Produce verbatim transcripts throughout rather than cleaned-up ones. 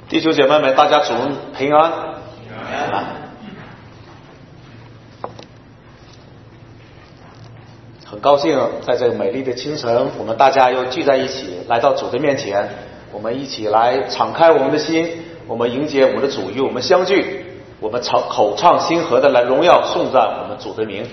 弟兄姐妹们，大家主平安。平安。很高兴在这个美丽的清晨，我们大家又聚在一起，来到主的面前，我们一起来敞开我们的心，我们迎接我们的主与我们相聚，我们唱口唱心和的来荣耀颂赞我们主的名。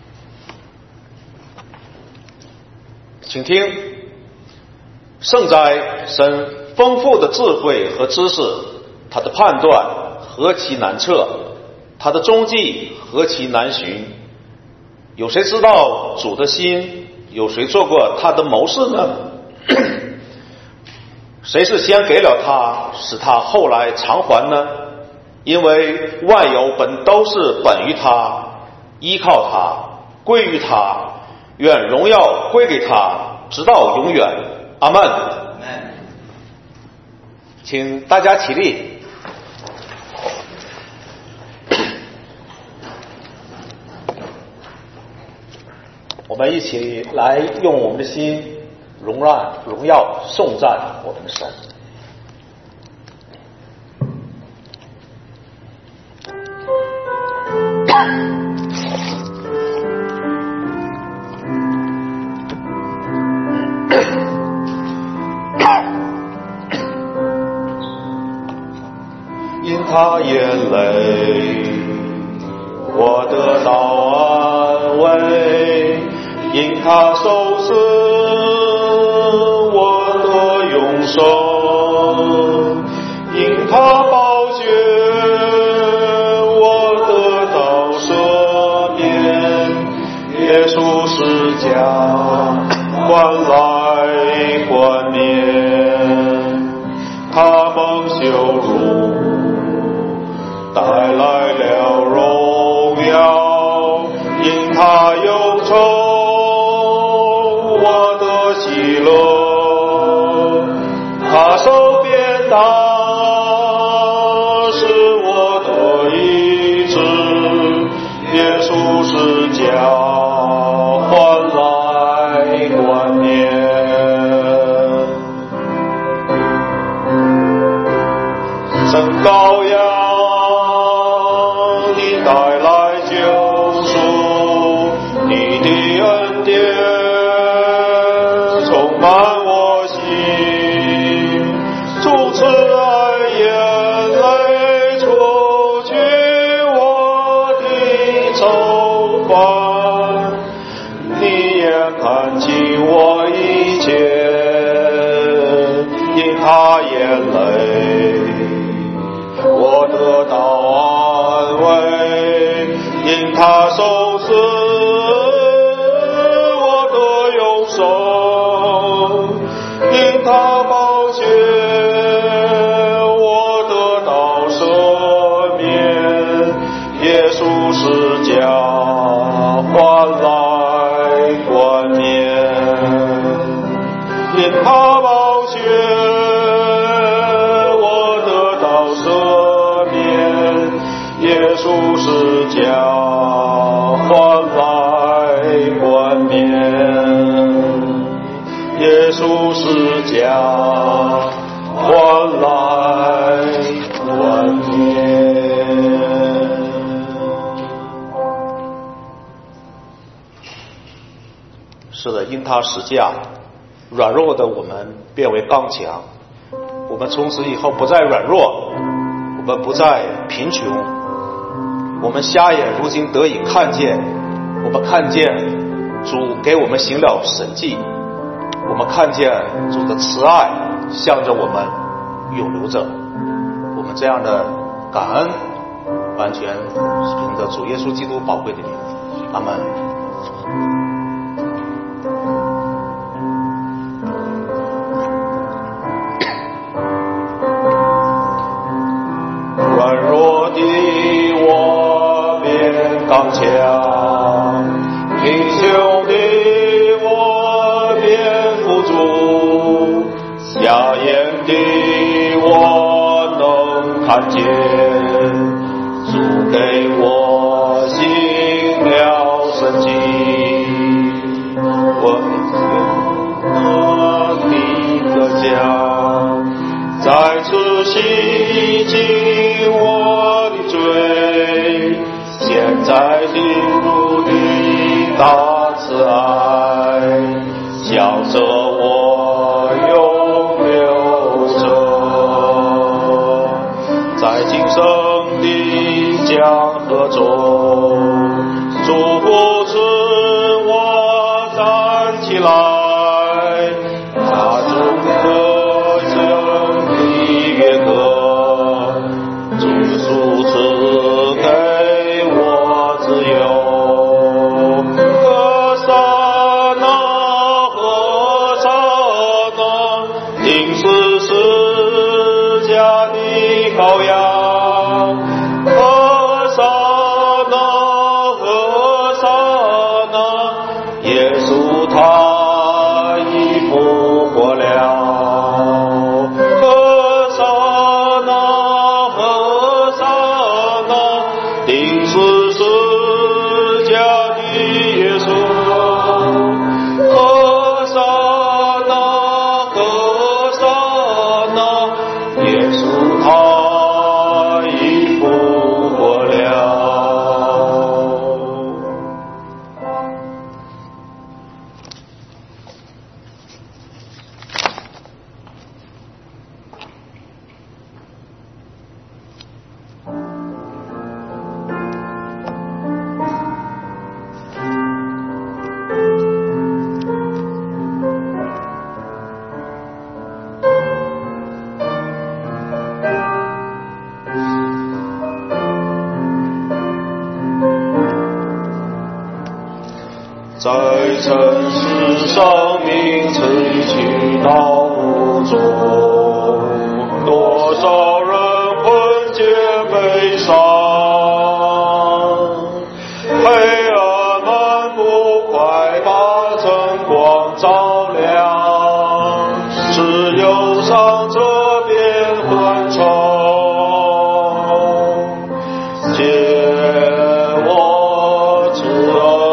请听，圣哉，神丰富的智慧和知识，他的判断何其难测，他的踪迹何其难寻。有谁知道主的心？有谁做过他的谋士呢？谁是先给了他，使他后来偿还呢？因为万有本都是本于他，依靠他，归于他，愿荣耀归给他，直到永远。阿们。请大家起立。我们一起来用我们的心荣耀荣耀颂赞我们的神。因他眼泪，我得到安慰；因他受死，我得永生；因他宝血，我得到赦免。耶稣十架换来冠冕，他蒙羞辱，带来了荣耀。因他忧愁，我的喜乐，他受鞭打，是我的医治。耶稣十架换来冠冕，神羔羊他眼泪，我得到安慰；因他受死，我得永生；因他宝血，我得到赦免。耶稣十架换来冠冕，因他宝血，耶稣十架换来冠冕，耶稣十架换来冠冕。是的，因他十架，软弱的我们变为刚强，我们从此以后不再软弱，我们不再贫穷，我们瞎眼如今得以看见，我们看见主给我们行了神迹，我们看见主的慈爱向着我们永留着。我们这样的感恩，完全是凭着主耶稣基督宝贵的名。阿们。软弱的我变刚强，贫穷的我变富足，瞎眼的我能看见，主给我行了神迹。我的你的家在此洗净我的罪，现在进入你大慈爱，向着我永流着，在今生的江河中，祝福使我站起来，那种歌声的乐歌，主主赐给我自由。和散那，和散那，定是释迦的羔羊。和散那，和散那，耶稣他已复活了。和散那，和散那，定是释迦的耶稣。和散那，和散那，耶稣他已复活了。在尘世生命崎岖道路中，多少人困结悲伤，黑暗漫步，快把晨光照亮，只有上这边欢唱，借我之恩。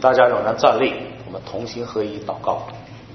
大家仍然站立，我们同心合一祷告。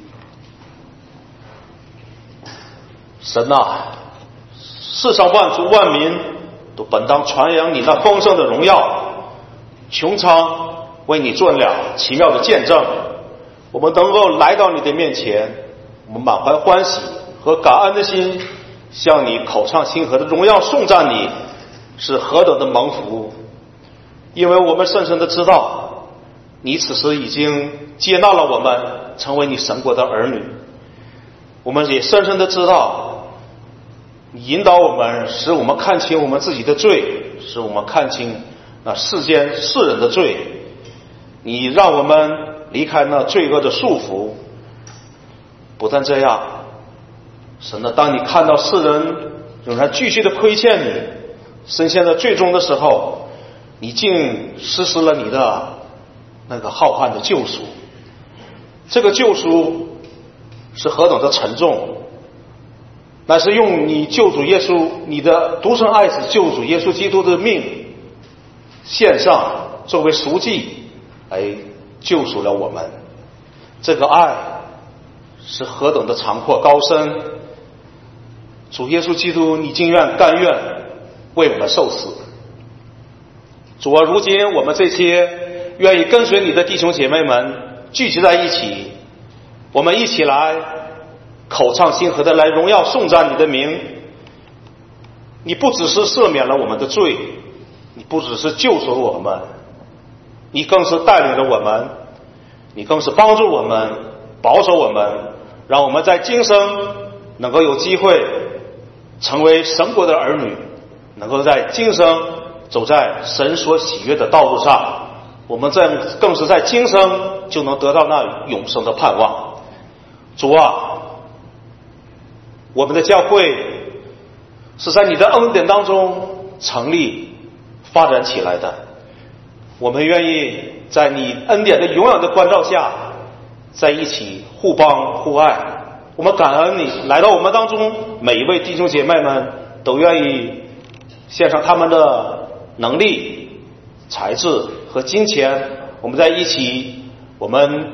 神啊，世上万族万民都本当传扬你那丰盛的荣耀，穹苍为你做了奇妙的见证。我们能够来到你的面前，我们满怀欢喜和感恩的心，向你口唱心和的荣耀颂赞你，是何等的蒙福！因为我们深深的知道，你此时已经接纳了我们，成为你神国的儿女。我们也深深的知道，你引导我们，使我们看清我们自己的罪，使我们看清那世间世人的罪。你让我们离开那罪恶的束缚。不但这样，神呢，当你看到世人仍然继续的亏欠你，深陷在罪中的时候，你竟实施了你的那个浩瀚的救赎。这个救赎是何等的沉重，那是用你救主耶稣，你的独生爱子救主耶稣基督的命献上作为赎祭，来救赎了我们。这个爱是何等的长阔高深，主耶稣基督，你竟愿甘愿为我们受死。主啊，如今我们这些愿意跟随你的弟兄姐妹们聚集在一起，我们一起来口唱心和的来荣耀颂赞你的名。你不只是赦免了我们的罪，你不只是救赎我们，你更是带领着我们，你更是帮助我们，保守我们，让我们在今生能够有机会成为神国的儿女，能够在今生走在神所喜悦的道路上。我们在更是在今生就能得到那永生的盼望。主啊，我们的教会是在你的恩典当中成立发展起来的，我们愿意在你恩典的永远的关照下在一起互帮互爱。我们感恩你来到我们当中，每一位弟兄姐妹们都愿意献上他们的能力、才智和金钱，我们在一起，我们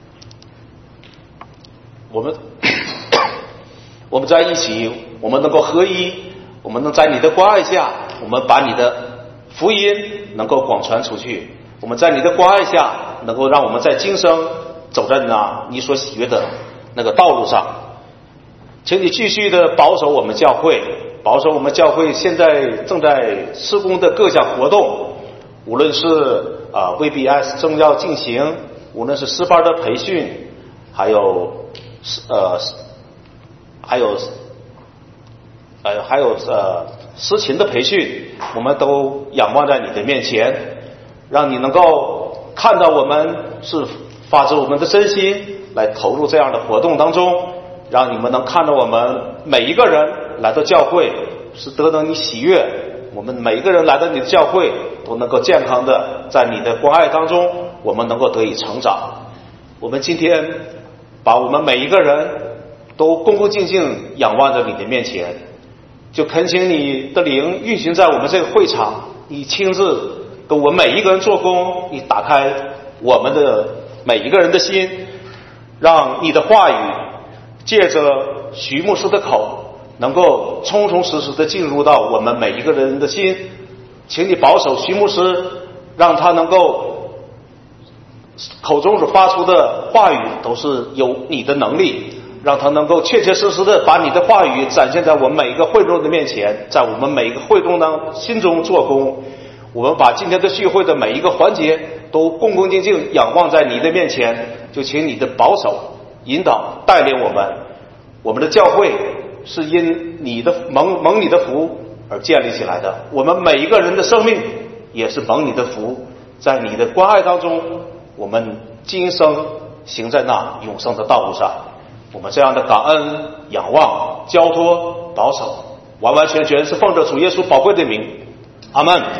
我们我们在一起，我们能够合一，我们能在你的关爱下，我们把你的福音能够广传出去。我们在你的关爱下，能够让我们在今生走在那你所喜悦的那个道路上。请你继续的保守我们教会，保守我们教会现在正在施工的各项活动，无论是啊 V B S 正要进行，无论是诗班的培训，还有呃还有呃还有呃诗琴的培训，我们都仰望在你的面前，让你能够看到我们是发自我们的真心来投入这样的活动当中，让你们能看到我们每一个人来到教会是得到你喜悦，我们每一个人来到你的教会都能够健康的在你的关爱当中，我们能够得以成长。我们今天把我们每一个人都恭恭敬敬仰望着你的面前，就恳请你的灵运行在我们这个会场，你亲自跟我们每一个人做工，你打开我们的每一个人的心，让你的话语借着徐牧师的口能够充充实实的进入到我们每一个人的心。请你保守徐牧师，让他能够口中所发出的话语都是有你的能力，让他能够确确实实的把你的话语展现在我们每一个会众的面前，在我们每一个会众当心中做工。我们把今天的聚会的每一个环节都恭恭敬敬仰望在你的面前，就请你的保守引导带领我们。我们的教会是因你的蒙蒙你的福而建立起来的，我们每一个人的生命也是蒙你的福，在你的关爱当中，我们今生行在那永生的道路上。我们这样的感恩、仰望、交托、保守，完完全全是奉着主耶稣宝贵的名，阿们。